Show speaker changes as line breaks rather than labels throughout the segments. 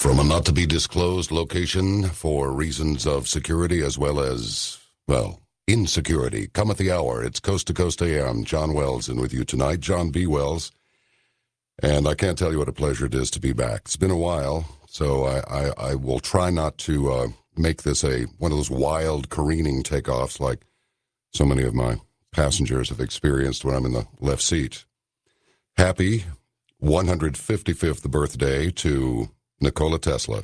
From a not-to-be-disclosed location for reasons of security as well as, well, insecurity. Come at the hour. It's Coast to Coast AM. John Wells in with you tonight. John B. Wells. And I can't tell you what a pleasure it is to be back. It's been a while, so I will try not to make this one of those wild careening takeoffs like so many of my passengers have experienced when I'm in the left seat. Happy 155th birthday to Nikola Tesla.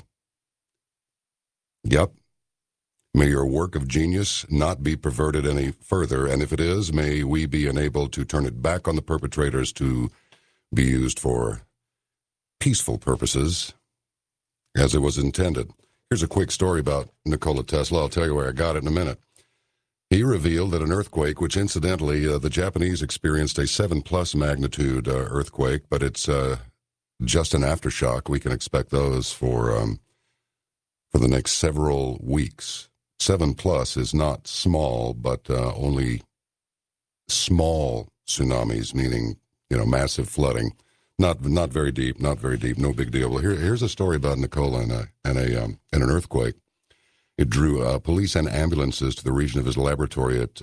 Yep. May your work of genius not be perverted any further, and if it is, may we be enabled to turn it back on the perpetrators to be used for peaceful purposes, as it was intended. Here's a quick story about Nikola Tesla. I'll tell you where I got it in a minute. He revealed that an earthquake, which incidentally, the Japanese experienced a 7+ magnitude earthquake, but it's just an aftershock. We can expect those for the next several weeks. 7+ is not small, but only small tsunamis, meaning, massive flooding. Not very deep, no big deal. Well, here's a story about Nikola and an earthquake. It drew police and ambulances to the region of his laboratory at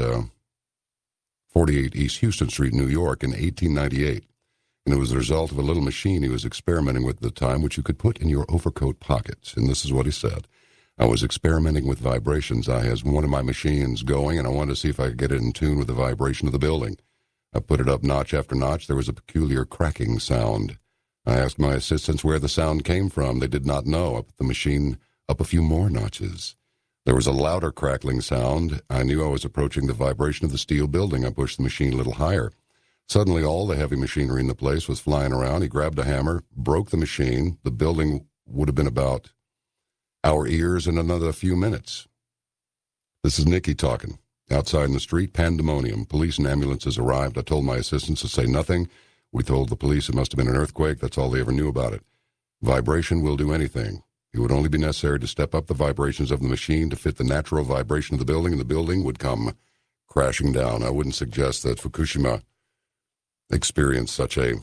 48 East Houston Street, New York, in 1898. And it was the result of a little machine he was experimenting with at the time, which you could put in your overcoat pockets. And this is what he said. I was experimenting with vibrations. I had one of my machines going, and I wanted to see if I could get it in tune with the vibration of the building. I put it up notch after notch. There was a peculiar cracking sound. I asked my assistants where the sound came from. They did not know. I put the machine up a few more notches. There was a louder crackling sound. I knew I was approaching the vibration of the steel building. I pushed the machine a little higher. Suddenly, all the heavy machinery in the place was flying around. He grabbed a hammer, broke the machine. The building would have been about our ears in another few minutes. This is Nicky talking. Outside in the street, pandemonium. Police and ambulances arrived. I told my assistants to say nothing. We told the police it must have been an earthquake. That's all they ever knew about it. Vibration will do anything. It would only be necessary to step up the vibrations of the machine to fit the natural vibration of the building, and the building would come crashing down. I wouldn't suggest that Fukushima experienced such a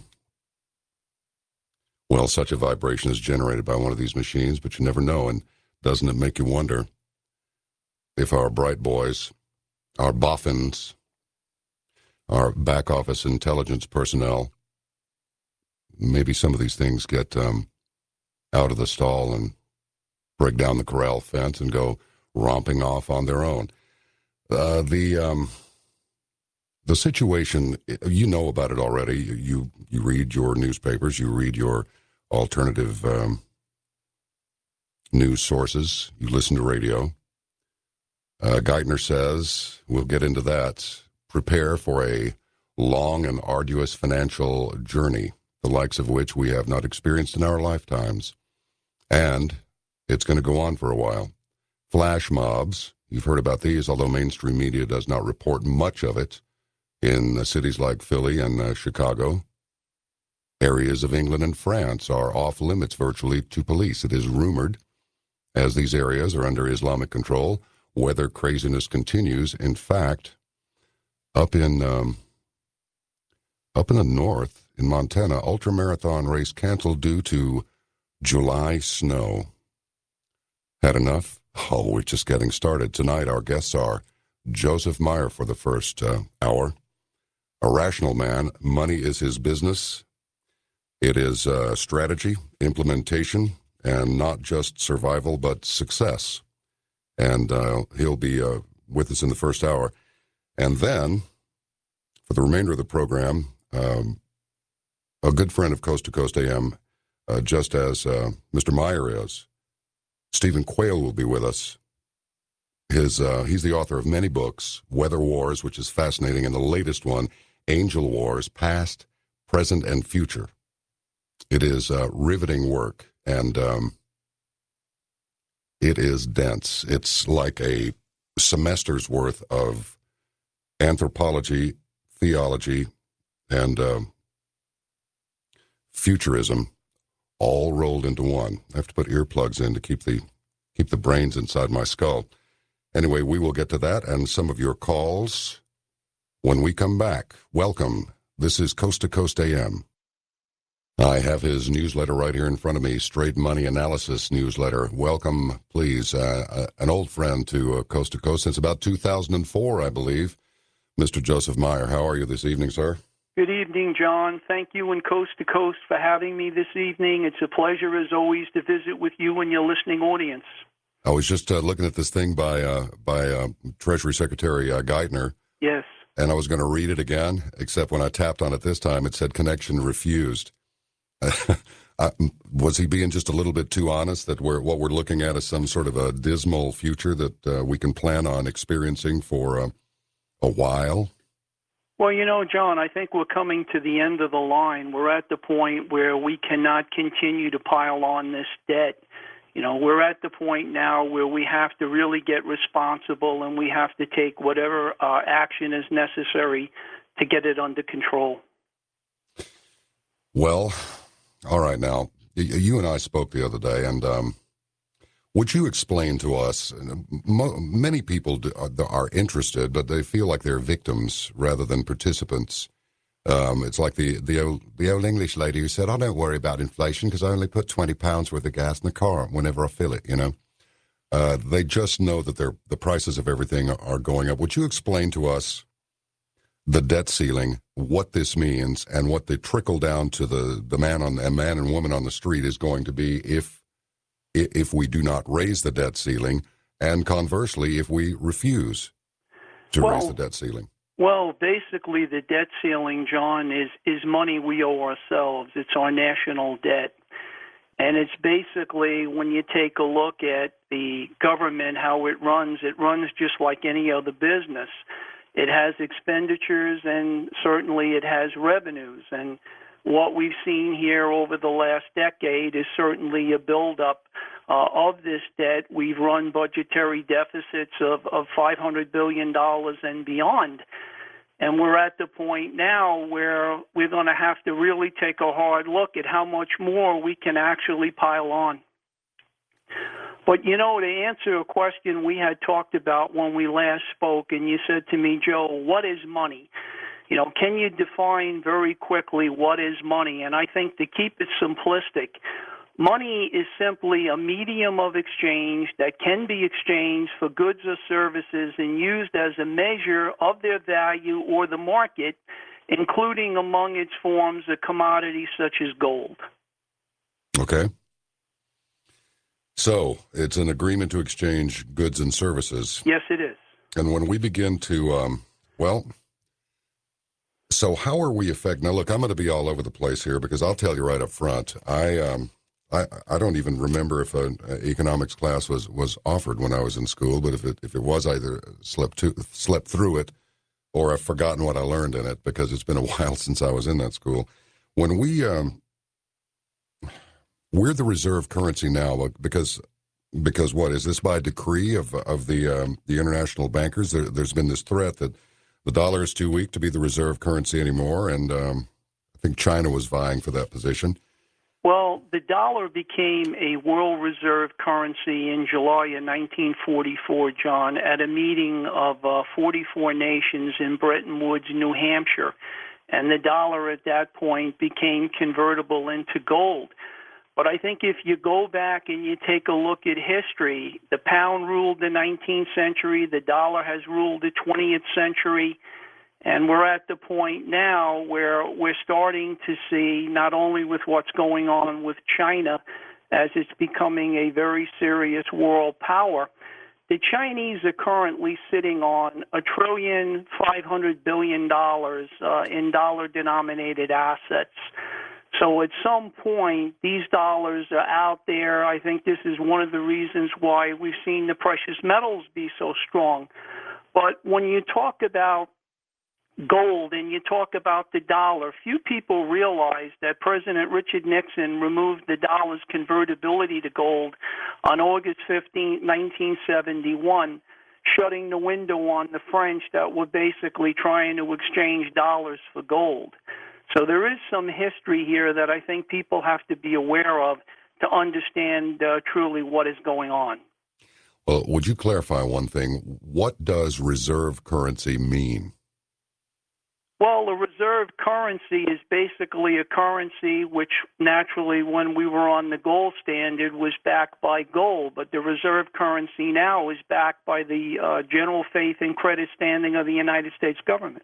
vibration is generated by one of these machines, but you never know. And doesn't it make you wonder if our bright boys, our boffins, our back office intelligence personnel, maybe some of these things get out of the stall and break down the corral fence and go romping off on their own. The situation, you know about it already. You read your newspapers, you read your alternative news sources, you listen to radio. Geithner says, we'll get into that, prepare for a long and arduous financial journey, the likes of which we have not experienced in our lifetimes. And it's going to go on for a while. Flash mobs, you've heard about these, although mainstream media does not report much of it. In cities like Philly and Chicago, areas of England and France are off limits virtually to police. It is rumored, as these areas are under Islamic control, weather craziness continues. In fact, up in the north, in Montana, ultramarathon race canceled due to July snow. Had enough? Oh, we're just getting started. Tonight, our guests are Joseph Meyer for the first hour. A rational man, money is his business. It is strategy, implementation, and not just survival, but success. And he'll be with us in the first hour. And then, for the remainder of the program, a good friend of Coast to Coast AM, just as Mr. Meyer is, Stephen Quayle will be with us. He's the author of many books, Weather Wars, which is fascinating, and the latest one, Angel Wars, Past, Present, and Future. It is riveting work, and it is dense. It's like a semester's worth of anthropology, theology, and futurism all rolled into one. I have to put earplugs in to keep the brains inside my skull. Anyway, we will get to that and some of your calls when we come back. Welcome. This is Coast to Coast AM. I have his newsletter right here in front of me, Straight Money Analysis newsletter. Welcome, please, an old friend to Coast since about 2004, I believe. Mr. Joseph Meyer, how are you this evening, sir?
Good evening, John. Thank you and Coast to Coast for having me this evening. It's a pleasure, as always, to visit with you and your listening audience.
I was just looking at this thing by Treasury Secretary Geithner.
Yes.
And I was going to read it again, except when I tapped on it this time, it said connection refused. Was he being just a little bit too honest that what we're looking at is some sort of a dismal future that we can plan on experiencing for a while?
Well, you know, John, I think we're coming to the end of the line. We're at the point where we cannot continue to pile on this debt. You know, we're at the point now where we have to really get responsible and we have to take whatever action is necessary to get it under control.
Well, all right. Now, you and I spoke the other day, and would you explain to us, many people are interested, but they feel like they're victims rather than participants. It's like the old English lady who said, "I don't worry about inflation because I only put £20 worth of gas in the car whenever I fill it." You know, they just know that the prices of everything are going up. Would you explain to us the debt ceiling, what this means, and what the trickle down to the man and woman on the street is going to be if we do not raise the debt ceiling, and conversely, if we refuse to raise the debt ceiling?
Well, basically, the debt ceiling, John, is money we owe ourselves. It's our national debt. And it's basically, when you take a look at the government, how it runs just like any other business. It has expenditures, and certainly it has revenues. And what we've seen here over the last decade is certainly a buildup of this debt. We've run budgetary deficits of $500 billion and beyond. And we're at the point now where we're going to have to really take a hard look at how much more we can actually pile on. But, you know, to answer a question we had talked about when we last spoke, and you said to me, "Joe, what is money? You know, can you define very quickly what is money?" And I think, to keep it simplistic, money is simply a medium of exchange that can be exchanged for goods or services and used as a measure of their value or the market, including among its forms a commodity such as gold.
Okay. So it's an agreement to exchange goods and services.
Yes, it is.
And when we begin to, so how are we affected? Now, look, I'm going to be all over the place here because I'll tell you right up front, I don't even remember if an economics class was offered when I was in school, but if it was, I either slept through it or I've forgotten what I learned in it because it's been a while since I was in that school. When we're the reserve currency now because what is this by decree of the international bankers? There's been this threat that the dollar is too weak to be the reserve currency anymore, and I think China was vying for that position.
Well, the dollar became a world reserve currency in July of 1944, John, at a meeting of 44 nations in Bretton Woods, New Hampshire. And the dollar at that point became convertible into gold. But I think if you go back and you take a look at history, the pound ruled the 19th century, the dollar has ruled the 20th century, and we're at the point now where we're starting to see, not only with what's going on with China, as it's becoming a very serious world power, the Chinese are currently sitting on $1.5 trillion in dollar-denominated assets. So at some point, these dollars are out there. I think this is one of the reasons why we've seen the precious metals be so strong. But when you talk about gold and you talk about the dollar, few people realize that President Richard Nixon removed the dollar's convertibility to gold on August 15, 1971, shutting the window on the French that were basically trying to exchange dollars for gold. So there is some history here that I think people have to be aware of to understand truly what is going on.
Well, would you clarify one thing? What does reserve currency mean?
Well, a reserve currency is basically a currency which naturally, when we were on the gold standard, was backed by gold. But the reserve currency now is backed by the general faith and credit standing of the United States government.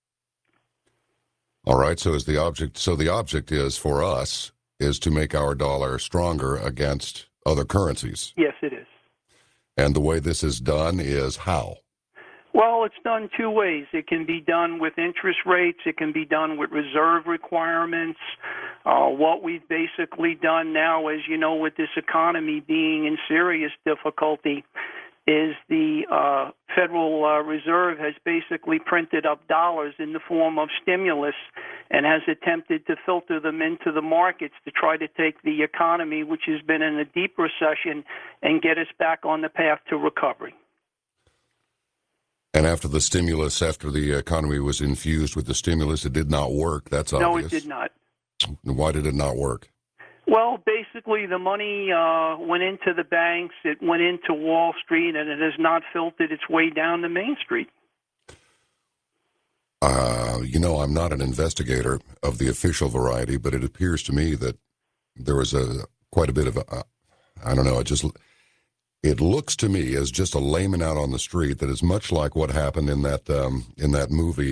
All right. So the object is for us is to make our dollar stronger against other currencies.
Yes, it is.
And the way this is done is how?
Well, it's done two ways. It can be done with interest rates. It can be done with reserve requirements. What we've basically done now, as you know, with this economy being in serious difficulty, is the Federal Reserve has basically printed up dollars in the form of stimulus and has attempted to filter them into the markets to try to take the economy, which has been in a deep recession, and get us back on the path to recovery.
And after the economy was infused with the stimulus, it did not work. That's obvious.
No, it did not.
Why did it not work?
Well, basically, the money went into the banks, it went into Wall Street, and it has not filtered its way down to Main Street.
I'm not an investigator of the official variety, but it appears to me that there was quite a bit of it looks to me as just a layman out on the street that is much like what happened in that movie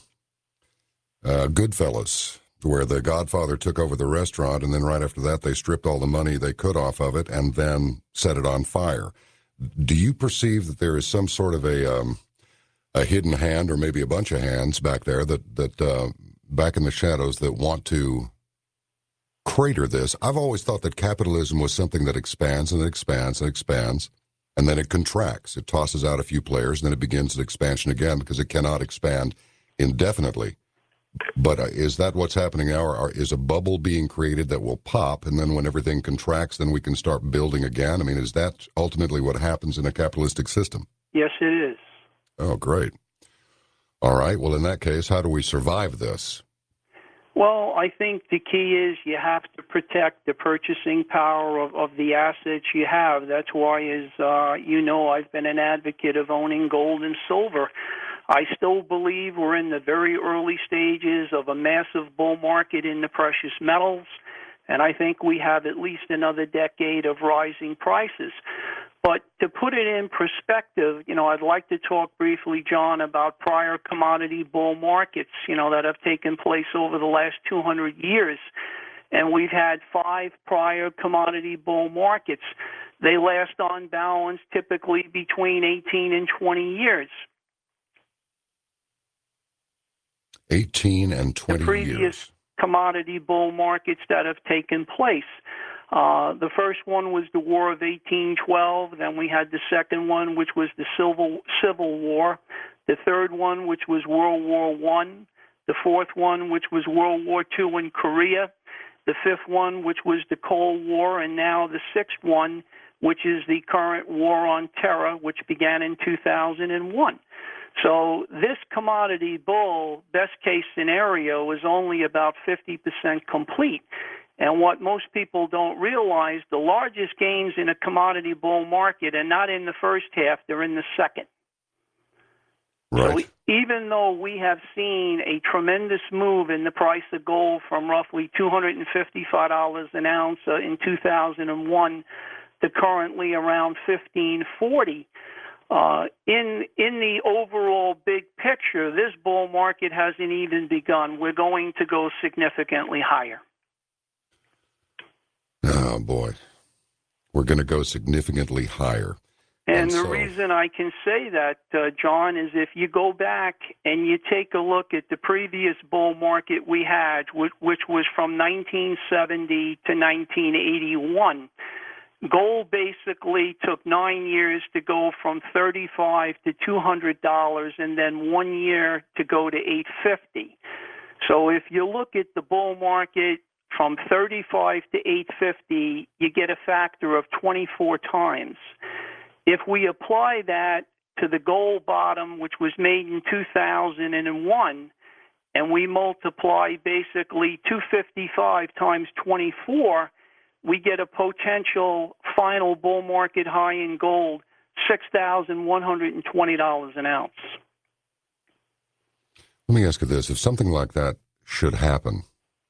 Goodfellas, where the Godfather took over the restaurant, and then right after that they stripped all the money they could off of it and then set it on fire. Do you perceive that there is some sort of a hidden hand, or maybe a bunch of hands back there that back in the shadows that want to crater this? I've always thought that capitalism was something that expands and expands and expands, and then it contracts. It tosses out a few players, and then it begins an expansion again because it cannot expand indefinitely. But is that what's happening now? Or is a bubble being created that will pop, and then when everything contracts, then we can start building again? I mean, is that ultimately what happens in a capitalistic system?
Yes, it is.
Oh, great. All right. Well, in that case, how do we survive this?
Well, I think the key is you have to protect the purchasing power of the assets you have. That's why, as I've been an advocate of owning gold and silver. I still believe we're in the very early stages of a massive bull market in the precious metals, and I think we have at least another decade of rising prices. But to put it in perspective, I'd like to talk briefly, John, about prior commodity bull markets, that have taken place over the last 200 years. And we've had 5 prior commodity bull markets. They last on balance typically between 18 and 20 years.
18 and 20
the previous
years.
Commodity bull markets that have taken place. The first one was the War of 1812. Then we had the second one, which was the Civil War. The third one, which was World War I. The fourth one, which was World War II in Korea. The fifth one, which was the Cold War. And now the sixth one, which is the current War on Terror, which began in 2001. So this commodity bull, best case scenario, is only about 50% complete. And what most people don't realize, the largest gains in a commodity bull market are not in the first half, they're in the second.
Right.
So even though we have seen a tremendous move in the price of gold from roughly $255 an ounce in 2001 to currently around $1,540, in the overall big picture, this bull market hasn't even begun. We're going to go significantly higher.
Oh, boy. We're going to go significantly higher.
And the reason I can say that, John, is if you go back and you take a look at the previous bull market we had, which was from 1970 to 1981, gold basically took 9 years to go from $35 to $200, and then 1 year to go to $850. So if you look at the bull market from 35 to 850, you get a factor of 24 times. If we apply that to the gold bottom, which was made in 2001, and we multiply basically 255 times 24, we get a potential final bull market high in gold, $6,120 an ounce.
Let me ask you this. If something like that should happen,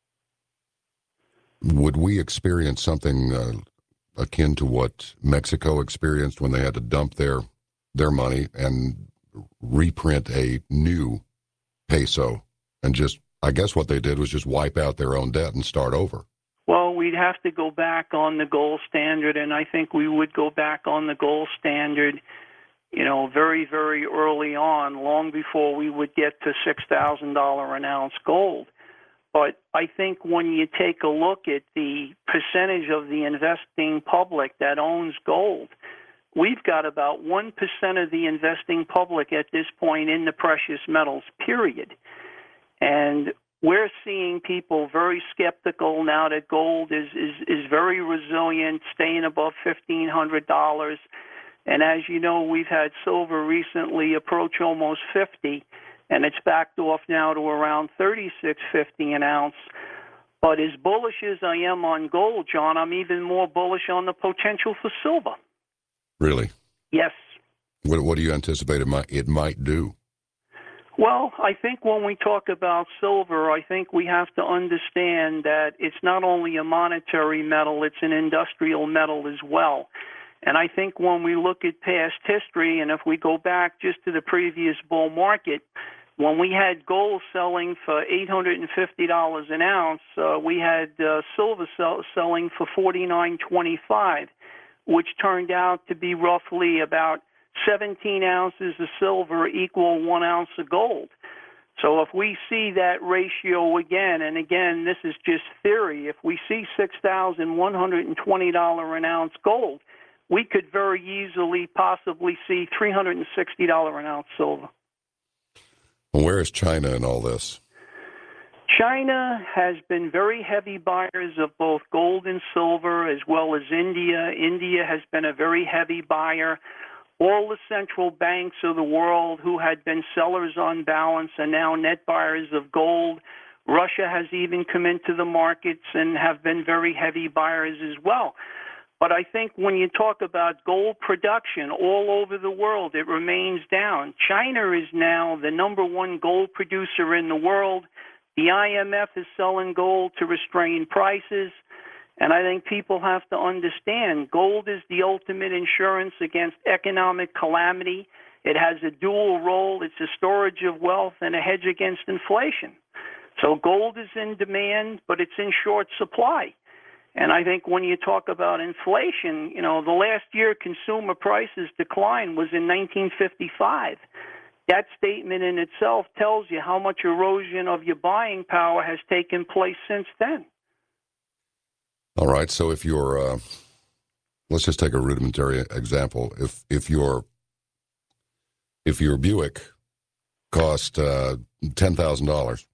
would we experience something akin to what Mexico experienced when they had to dump their money and reprint a new peso and just, I guess what they did was just wipe out their own debt and start over?
Well, we'd have to go back on the gold standard, and I think we would go back on the gold standard, very, very early on, long before we would get to $6,000 an ounce gold. But I think when you take a look at the percentage of the investing public that owns gold, we've got about 1% of the investing public at this point in the precious metals, period. And we're seeing people very skeptical now that gold is very resilient, staying above $1,500. And as you know, we've had silver recently approach almost 50, and it's backed off now to around $36.50 an ounce. But as bullish as I am on gold, John, I'm even more bullish on the potential for silver.
Really?
Yes.
What do you anticipate it might do?
Well, I think when we talk about silver, I think we have to understand that it's not only a monetary metal, it's an industrial metal as well. And I think when we look at past history, and if we go back just to the previous bull market, when we had gold selling for $850 an ounce, we had silver selling for $49.25, which turned out to be roughly about 17 ounces of silver equal 1 ounce of gold. So if we see that ratio again, and again, this is just theory, if we see $6,120 an ounce gold, we could very easily possibly see $360 an ounce silver.
Where is China in all this?
China has been very heavy buyers of both gold and silver, as well as India. India has been a very heavy buyer. All the central banks of the world who had been sellers on balance are now net buyers of gold. Russia has even come into the markets and have been very heavy buyers as well. But I think when you talk about gold production all over the world, it remains down. China is now the number one gold producer in the world. The IMF is selling gold to restrain prices. And I think people have to understand gold is the ultimate insurance against economic calamity. It has a dual role. It's a storage of wealth and a hedge against inflation. So gold is in demand, but it's in short supply. And I think when you talk about inflation, the last year consumer prices decline was in 1955. That statement in itself tells you how much erosion of your buying power has taken place since then.
All right. So if you're, let's just take a rudimentary example. If your Buick cost $10,000,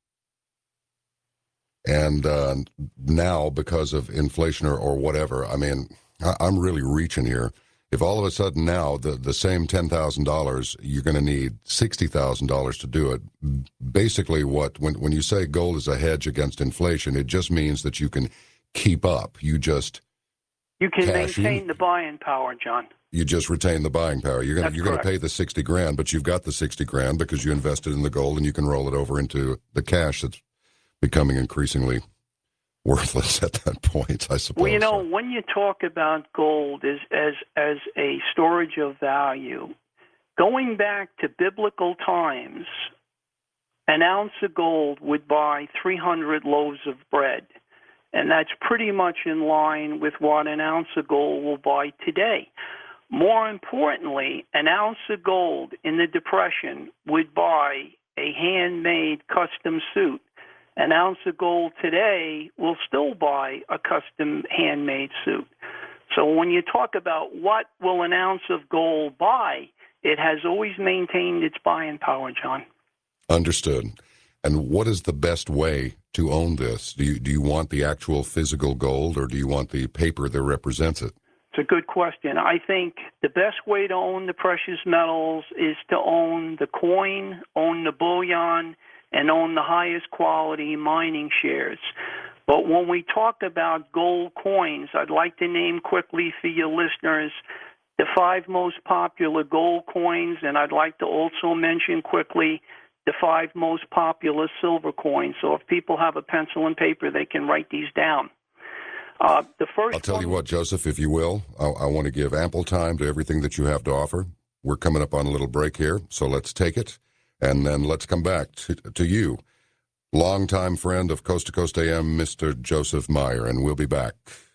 and now because of inflation or whatever, I mean, I'm really reaching here. If all of a sudden now the same $10,000, you're going to need $60,000 to do it. Basically, when you say gold is a hedge against inflation, it just means that you can keep up. You can
maintain the buying power, John.
You just retain the buying power. You're going to pay the $60,000, but you've got the $60,000 because you invested in the gold, and you can roll it over into the cash that's becoming increasingly worthless at that point, I suppose.
Well, when you talk about gold as a storage of value, going back to biblical times, an ounce of gold would buy 300 loaves of bread. And that's pretty much in line with what an ounce of gold will buy today. More importantly, an ounce of gold in the Depression would buy a handmade custom suit. An ounce of gold today will still buy a custom handmade suit. So when you talk about what will an ounce of gold buy, it has always maintained its buying power, John.
Understood. And what is the best way to own this? Do you want the actual physical gold, or do you want the paper that represents it?
It's a good question. I think the best way to own the precious metals is to own the coin, own the bullion, and own the highest quality mining shares. But when we talk about gold coins, I'd like to name quickly for your listeners the 5 most popular gold coins, and I'd like to also mention quickly the 5 most popular silver coins. So if people have a pencil and paper, they can write these down. The first
I'll tell
one,
you what, Joseph, if you will, I want to give ample time to everything that you have to offer. We're coming up on a little break here, so let's take it, and then let's come back to you. Longtime friend of Coast to Coast AM, Mr. Joseph Meyer, and we'll be back.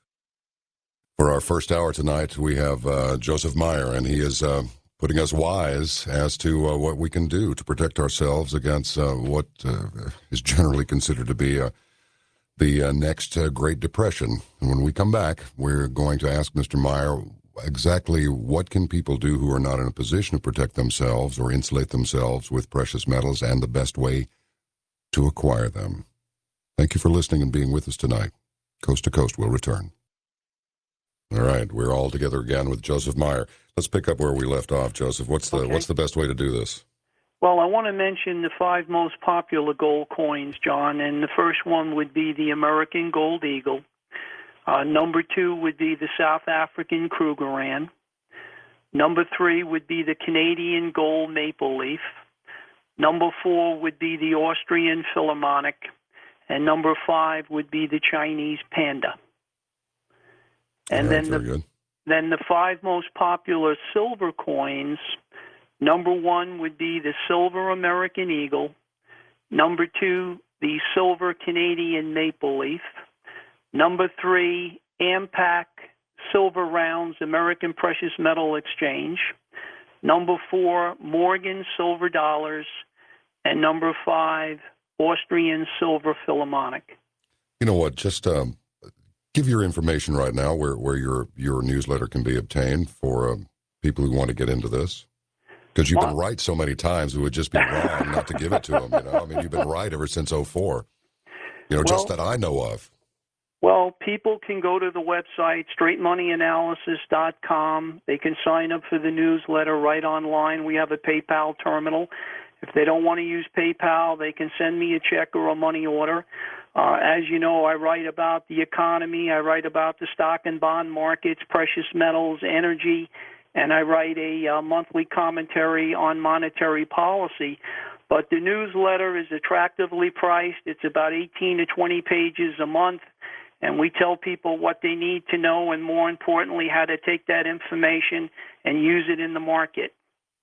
For our first hour tonight, we have Joseph Meyer, and he is putting us wise as to what we can do to protect ourselves against what is generally considered to be the next Great Depression. And when we come back, we're going to ask Mr. Meyer exactly what can people do who are not in a position to protect themselves or insulate themselves with precious metals, and the best way to acquire them. Thank you for listening and being with us tonight. Coast to Coast will return. All right, we're all together again with Joseph Meyer. Let's pick up where we left off, Joseph. What's the best way to do this?
well, I want to mention the 5 most popular gold coins, John, and the first one would be the American Gold Eagle. Number 2 would be the South African Krugerrand. Number 3 would be the Canadian Gold Maple Leaf. Number 4 would be the Austrian Philharmonic. And number 5 would be the Chinese Panda. And
All right,
then the 5 most popular silver coins, number 1 would be the Silver American Eagle. Number 2, the Silver Canadian Maple Leaf. Number 3, AMPAC Silver Rounds American Precious Metal Exchange. Number 4, Morgan Silver Dollars. And number 5, Austrian Silver Philharmonic.
You know what? Just give your information right now where your newsletter can be obtained for people who want to get into this. Because you've been right so many times, it would just be wrong not to give it to them. You know, I mean, you've been right ever since '04. You know, just that I know of.
Well, people can go to the website, straightmoneyanalysis.com. They can sign up for the newsletter right online. We have a PayPal terminal. If they don't want to use PayPal, they can send me a check or a money order. As you know, I write about the economy. I write about the stock and bond markets, precious metals, energy, and I write a monthly commentary on monetary policy. But the newsletter is attractively priced. It's about 18 to 20 pages a month. And we tell people what they need to know and, more importantly, how to take that information and use it in the market.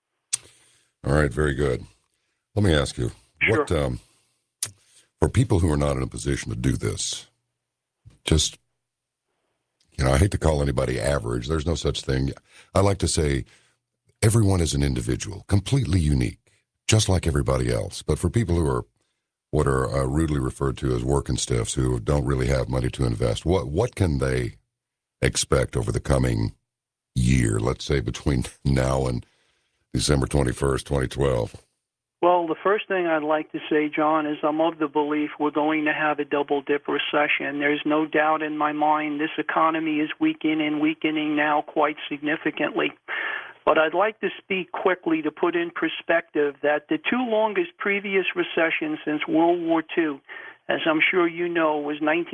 All right, very good. Let me ask you,
Sure.
what for people who are not in a position to do this, just, you know, I hate to call anybody average. There's no such thing. I like to say everyone is an individual, completely unique, just like everybody else. But for people who are what are rudely referred to as working stiffs who don't really have money to invest, what can they expect over the coming year, let's say between now and December 21st, 2012?
Well, the first thing I'd like to say, John, is I'm of the belief we're going to have a double-dip recession. There's no doubt in my mind this economy is weakening now quite significantly. But I'd like to speak quickly to put in perspective that the 2 longest previous recessions since World War II, as I'm sure you know, was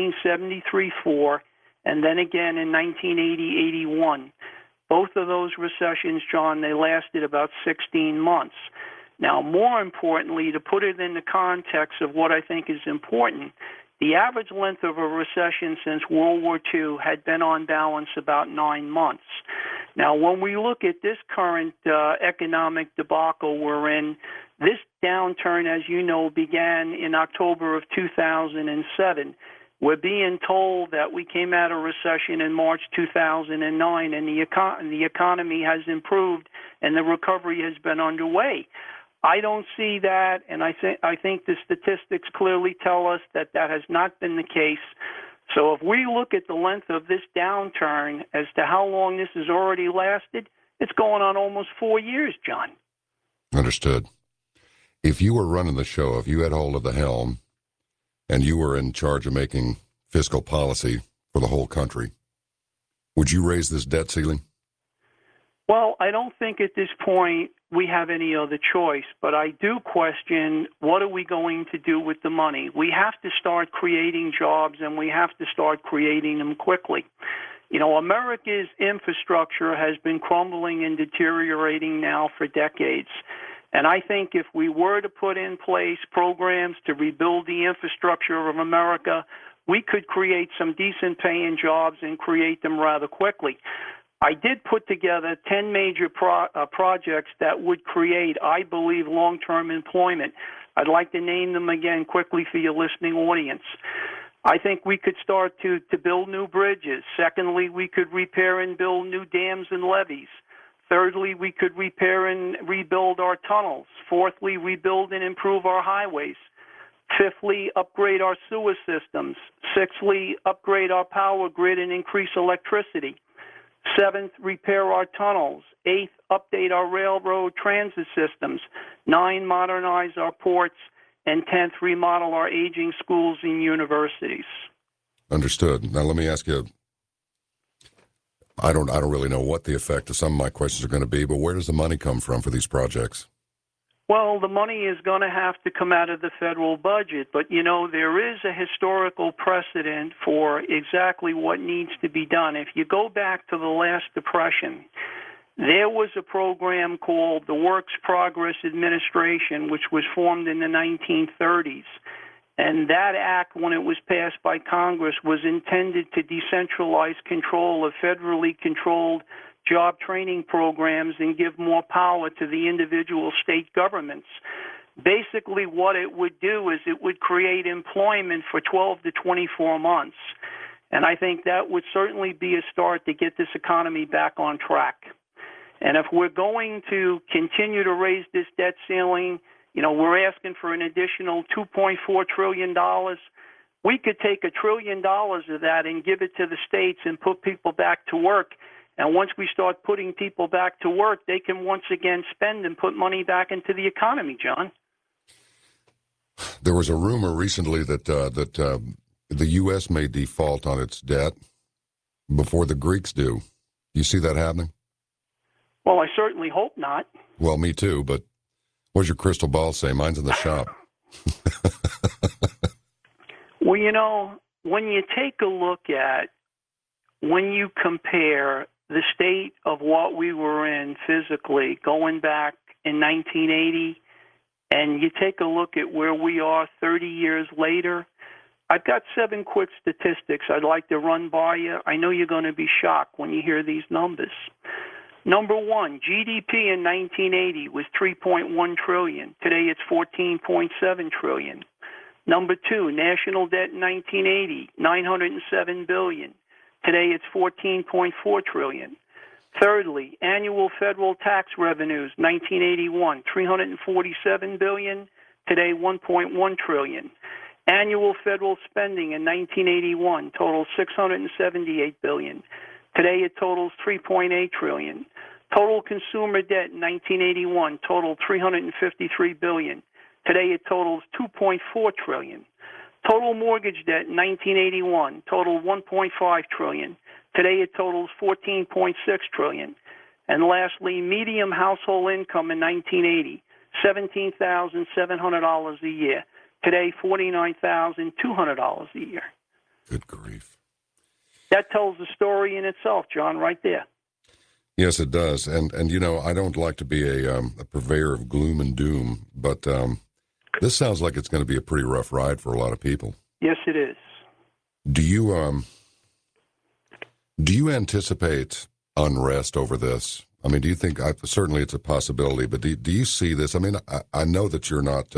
1973-4 and then again in 1980-81. Both of those recessions, John, they lasted about 16 months. Now, more importantly, to put it in the context of what I think is important, the average length of a recession since World War II had been on balance about 9 months. Now, when we look at this current economic debacle we're in, this downturn, as you know, began in October of 2007. We're being told that we came out of recession in March 2009, and the economy has improved and the recovery has been underway. I don't see that, and I think the statistics clearly tell us that that has not been the case. So if we look at the length of this downturn as to how long this has already lasted, it's going on almost 4 years, John.
Understood. If you were running the show, if you had hold of the helm, and you were in charge of making fiscal policy for the whole country, would you raise this debt ceiling?
Well, I don't think at this point we have any other choice, but I do question what are we going to do with the money. We have to start creating jobs, and we have to start creating them quickly. You know, America's infrastructure has been crumbling and deteriorating now for decades. And I think if we were to put in place programs to rebuild the infrastructure of America, we could create some decent paying jobs and create them rather quickly. I did put together 10 major projects that would create, I believe, long-term employment. I'd like to name them again quickly for your listening audience. I think we could start to build new bridges. Secondly, we could repair and build new dams and levees. Thirdly, we could repair and rebuild our tunnels. Fourthly, rebuild and improve our highways. Fifthly, upgrade our sewer systems. Sixthly, upgrade our power grid and increase electricity. Seventh, repair our tunnels. Eighth, update our railroad transit systems. 9, modernize our ports. And 10th, remodel our aging schools and universities.
Understood. Now let me ask you, I don't really know what the effect of some of my questions are going to be, but where does the money come from for these projects?
Well, the money is going to have to come out of the federal budget, but you know, there is a historical precedent for exactly what needs to be done. If you go back to the last Depression, there was a program called the Works Progress Administration, which was formed in the 1930s. And that act, when it was passed by Congress, was intended to decentralize control of federally controlled job training programs and give more power to the individual state governments. Basically, what it would do is it would create employment for 12 to 24 months. And I think that would certainly be a start to get this economy back on track. And if we're going to continue to raise this debt ceiling, you know, we're asking for an additional $2.4 trillion. We could take $1 trillion of that and give it to the states and put people back to work. And once we start putting people back to work, they can once again spend and put money back into the economy, John.
There was a rumor recently that the U.S. may default on its debt before the Greeks do. You see that happening?
Well, I certainly hope not.
Well, me too, but what's your crystal ball say? Mine's in the shop.
Well, you know, when you take a look at, when you compare the state of what we were in physically going back in 1980, and you take a look at where we are 30 years later, I've got 7 quick statistics I'd like to run by you. I know you're going to be shocked when you hear these numbers. Number one, GDP in 1980 was $3.1 trillion. Today it's $14.7 trillion. Number two, national debt in 1980, $907 billion. Today it's $14.4 trillion. Thirdly, annual federal tax revenues, 1981, $347 billion. Today, $1.1 trillion. Annual federal spending in 1981 totals $678 billion. Today it totals $3.8 trillion. Total consumer debt in 1981 totaled $353 billion. Today it totals $2.4 trillion. Total mortgage debt in 1981 totaled $1.5 trillion. Today it totals $14.6 trillion. And lastly, median household income in 1980, $17,700 a year. Today, $49,200 a year.
Good grief.
That tells the story in itself, John, right there.
Yes, it does. And you know, I don't like to be a purveyor of gloom and doom, but this sounds like it's going to be a pretty rough ride for a lot of people.
Yes, it is.
Do you anticipate unrest over this? I mean, do you think, certainly it's a possibility, but do you see this? I mean, I know that you're not,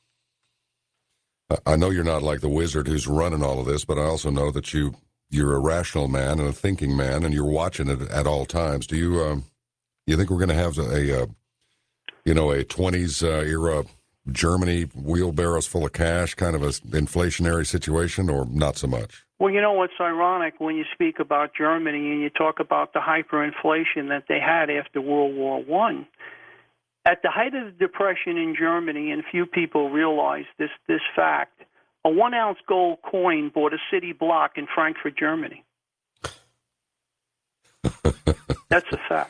I know you're not like the wizard who's running all of this, but I also know that you're a rational man and a thinking man, and you're watching it at all times. Do you think we're going to have a 20s era Germany wheelbarrows full of cash kind of an inflationary situation, or not so much?
Well, you know what's ironic when you speak about Germany and you talk about the hyperinflation that they had after World War I. At the height of the Depression in Germany, and few people realize this fact, a 1-ounce gold coin bought a city block in Frankfurt, Germany. That's a fact.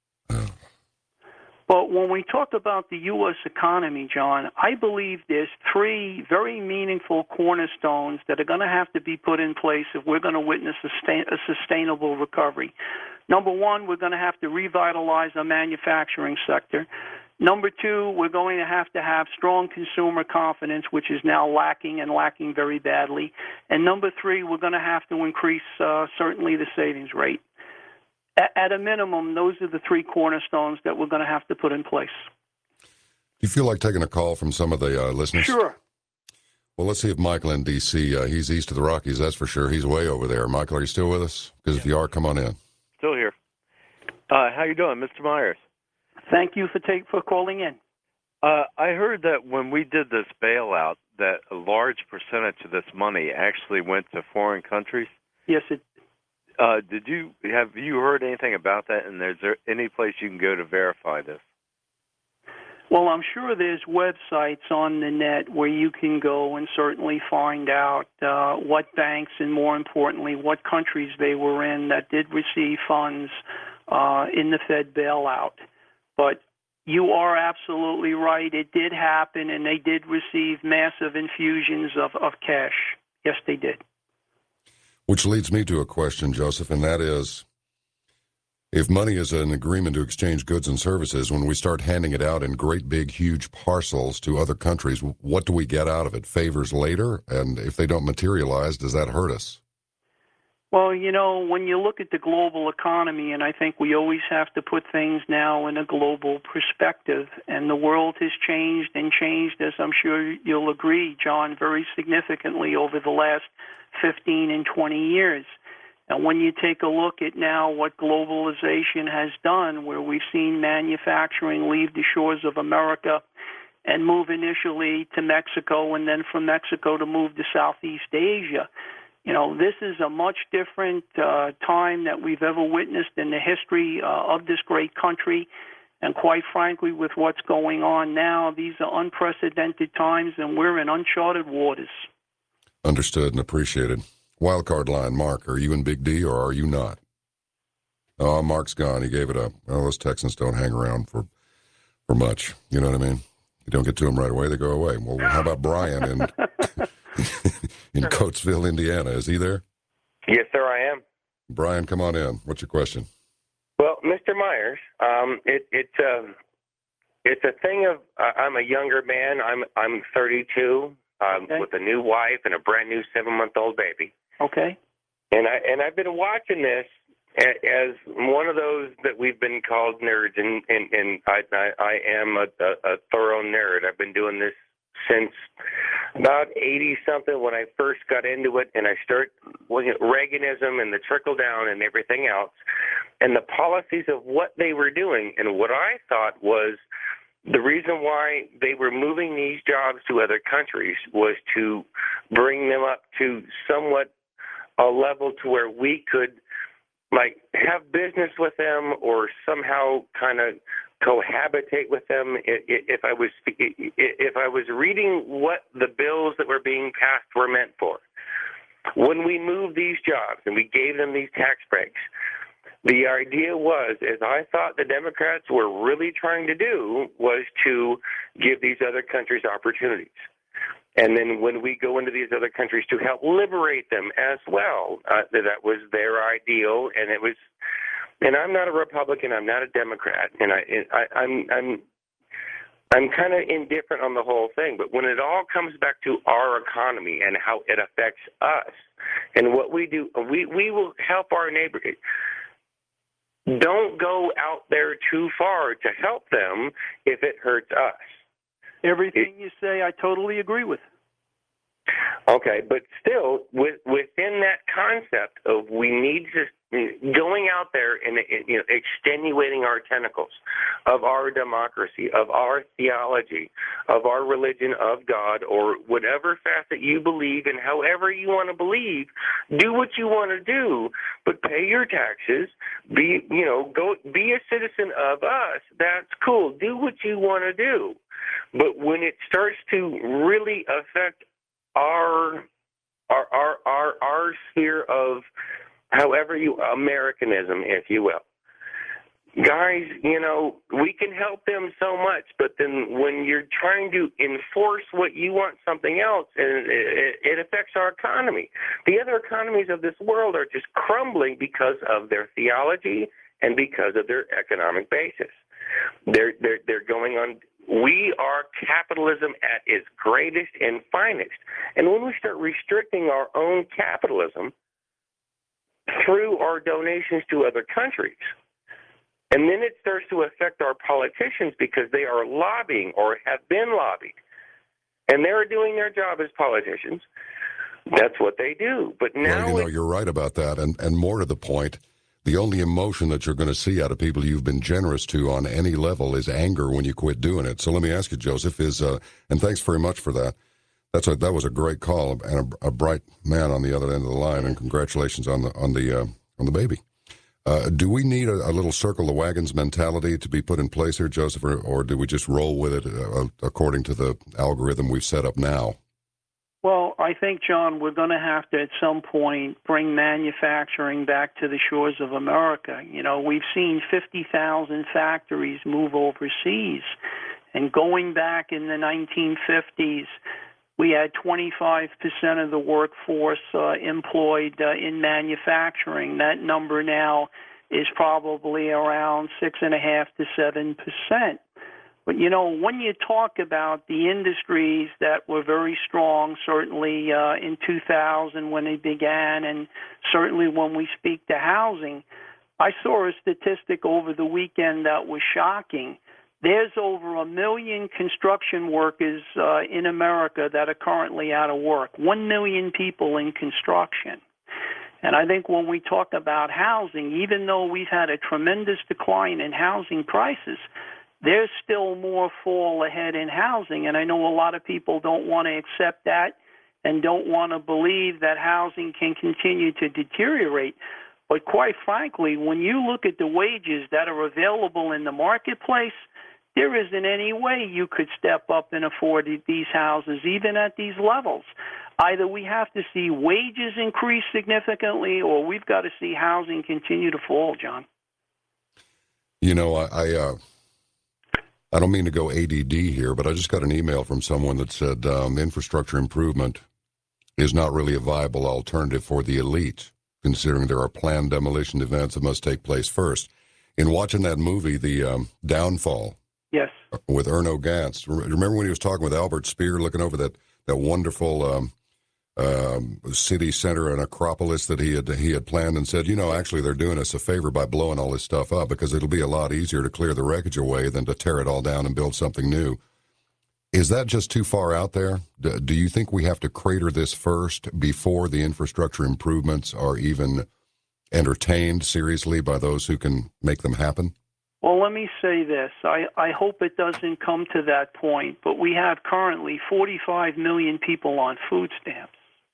But when we talk about the U.S. economy, John, I believe there's 3 very meaningful cornerstones that are going to have to be put in place if we're going to witness a sustainable recovery. Number one, we're going to have to revitalize our manufacturing sector. Number two, we're going to have strong consumer confidence, which is now lacking and lacking very badly. And number three, we're going to have to increase certainly the savings rate. At a minimum, those are the three cornerstones that we're going to have to put in place.
Do you feel like taking a call from some of the listeners?
Sure.
Well, let's see if Michael in D.C., he's east of the Rockies, that's for sure. He's way over there. Michael, are you still with us? Because if you are, come on in.
Still here. How you doing, Mr. Myers?
Thank you for calling in.
I heard that when we did this bailout, that a large percentage of this money actually went to foreign countries.
Yes, it.
Have you heard anything about that? And is there any place you can go to verify this?
Well, I'm sure there's websites on the net where you can go and certainly find out what banks and, more importantly, what countries they were in that did receive funds in the Fed bailout. But you are absolutely right. It did happen, and they did receive massive infusions of cash. Yes, they did.
Which leads me to a question, Joseph, and that is, if money is an agreement to exchange goods and services, when we start handing it out in great big, huge parcels to other countries, what do we get out of it? Favors later? And if they don't materialize, does that hurt us?
Well, when you look at the global economy, and I think we always have to put things now in a global perspective, and the world has changed, as I'm sure you'll agree, John, very significantly over the last 15 and 20 years. And when you take a look at now what globalization has done, where we've seen manufacturing leave the shores of America and move initially to Mexico, and then from Mexico to move to Southeast Asia, this is a much different time that we've ever witnessed in the history of this great country. And quite frankly, with what's going on now, these are unprecedented times, and we're in uncharted waters.
Understood and appreciated. Wildcard line, Mark, are you in Big D or are you not? Oh, Mark's gone. He gave it up. Well, those Texans don't hang around for much. You know what I mean? You don't get to them right away, they go away. Well, how about Brian in Coatesville, Indiana? Is he there?
Yes, sir, I am.
Brian, come on in. What's your question?
Well, Mr. Myers, it's a thing of I'm a younger man. I'm 32
Okay.
with a new wife and a brand new 7-month-old baby.
Okay.
And I've been watching this as one of those that we've been called nerds, and I am a thorough nerd. I've been doing this since about 80-something when I first got into it, and I started looking at Reaganism and the trickle-down and everything else, and the policies of what they were doing. And what I thought was the reason why they were moving these jobs to other countries was to bring them up to somewhat a level to where we could have business with them or somehow kind of cohabitate with them. If I was reading what the bills that were being passed were meant for, when we moved these jobs and we gave them these tax breaks, the idea was, as I thought the Democrats were really trying to do, was to give these other countries opportunities. And then when we go into these other countries to help liberate them as well, that was their ideal. And it was, and I'm not a Republican, I'm not a Democrat, and I'm kind of indifferent on the whole thing. But when it all comes back to our economy and how it affects us and what we do, we will help our neighbor. Don't go out there too far to help them if it hurts us.
Everything you say, I totally agree with.
Okay, but still, within that concept of we need to going out there and extenuating our tentacles of our democracy, of our theology, of our religion of God, or whatever facet you believe in, however you want to believe, do what you want to do, but pay your taxes. Be a citizen of us. That's cool. Do what you want to do, but when it starts to really affect our sphere of Americanism, if you will. Guys, we can help them so much, but then when you're trying to enforce what you want something else, and it affects our economy. The other economies of this world are just crumbling because of their theology and because of their economic basis. They're going on. We are capitalism at its greatest and finest. And when we start restricting our own capitalism through our donations to other countries, and then it starts to affect our politicians because they are lobbying or have been lobbied, and they're doing their job as politicians. That's what they do. But now,
well, you're right about that. And more to the point, the only emotion that you're going to see out of people you've been generous to on any level is anger when you quit doing it. So let me ask you, Joseph, and thanks very much for that. That was a great call and a bright man on the other end of the line. And congratulations on the baby. Do we need a little circle the wagons mentality to be put in place here, Joseph, or do we just roll with it according to the algorithm we've set up now?
Well, I think, John, we're going to have to, at some point, bring manufacturing back to the shores of America. You know, we've seen 50,000 factories move overseas. And going back in the 1950s, we had 25% of the workforce employed in manufacturing. That number now is probably around 6.5 to 7%. But, you know, when you talk about the industries that were very strong, certainly in 2000 when they began, and certainly when we speak to housing, I saw a statistic over the weekend that was shocking. There's over 1 million construction workers in America that are currently out of work, 1 million people in construction. And I think when we talk about housing, even though we've had a tremendous decline in housing prices, there's still more fall ahead in housing, and I know a lot of people don't want to accept that and don't want to believe that housing can continue to deteriorate. But quite frankly, when you look at the wages that are available in the marketplace, there isn't any way you could step up and afford these houses, even at these levels. Either we have to see wages increase significantly, or we've got to see housing continue to fall, John.
You know, I don't mean to go ADD here, but I just got an email from someone that said infrastructure improvement is not really a viable alternative for the elite, considering there are planned demolition events that must take place first. In watching that movie, The Downfall,
yes,
with Erno Gantz, remember when he was talking with Albert Speer, looking over that wonderful city center and Acropolis that he had planned, and said, you know, actually they're doing us a favor by blowing all this stuff up because it'll be a lot easier to clear the wreckage away than to tear it all down and build something new. Is that just too far out there? Do you think we have to crater this first before the infrastructure improvements are even entertained seriously by those who can make them happen?
Well, let me say this. I hope it doesn't come to that point, but we have currently 45 million people on food stamps.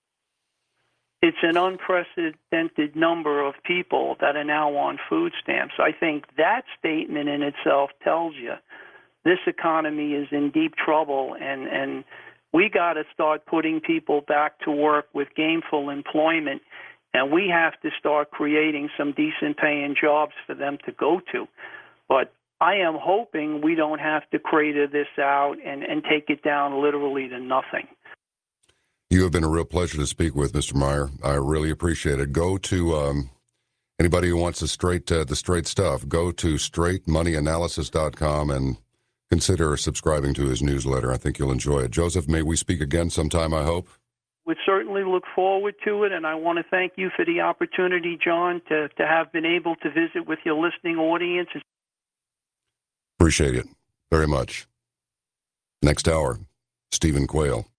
It's an unprecedented number of people that are now on food stamps. I think that statement in itself tells you this economy is in deep trouble, and we got to start putting people back to work with gainful employment, and we have to start creating some decent paying jobs for them to go to. But I am hoping we don't have to crater this out and take it down literally to nothing.
You have been a real pleasure to speak with, Mr. Meyer. I really appreciate it. Go to anybody who wants the straight stuff. Go to straightmoneyanalysis.com and consider subscribing to his newsletter. I think you'll enjoy it. Joseph, may we speak again sometime, I hope?
We certainly look forward to it, and I want to thank you for the opportunity, John, to have been able to visit with your listening audience.
Appreciate it very much. Next hour, Stephen Quayle.